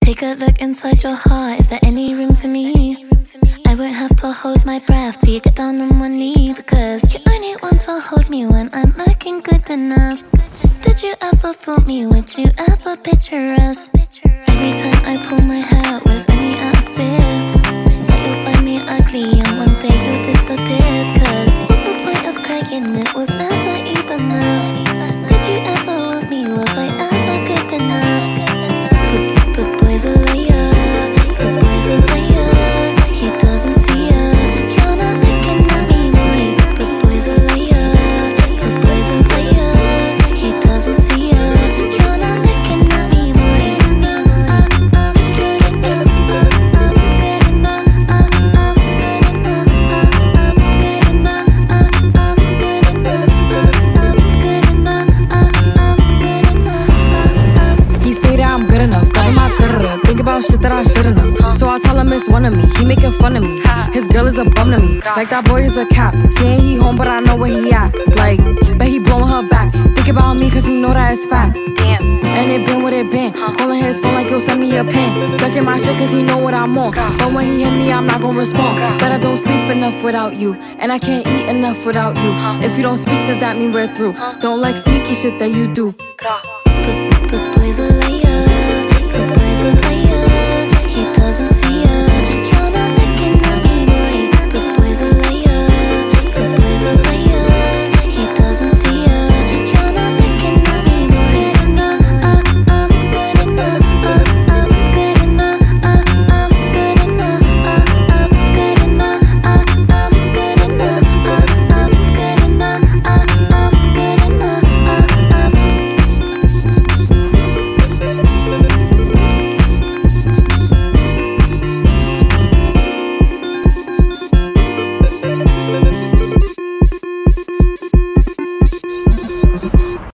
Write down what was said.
Take a look inside your heart, is there any room for me? I won't have to hold my breath till you get down on one knee, because you only want to hold me when I'm looking good enough. Did you ever fool me? Would you ever picture us? Every time I pull my hair, it was only out of fear that you'll find me ugly and one day you'll disappear. Cause what's the point of crying? It was never even enough. Did you ever want me? Was I ever good enough? But boys are liar, but boys are liar. He doesn't see ya. You're not looking at me, boy. But boys are liar, but boys are liar. He doesn't see ya. You're not looking at me, boy. Good enough, good enough, good enough, good enough, good enough. He say that I'm good enough, got him out there. Think about shit that I shouldn't know. So I tell him it's one of me. He making fun of me. His girl is a bum to me. Like that boy is a cap. Saying he home, but I know where he at. Like, bet he blowing her back. Think about me, cause he know that it's fat. And it been what it been. Calling his phone like he'll send me a pin. Ducking my shit cause he know what I'm on. But when he hit me, I'm not gonna respond. But I don't sleep enough without you. And I can't eat enough without you. If you don't speak, does that mean we're through? Don't like sneaky shit that you do.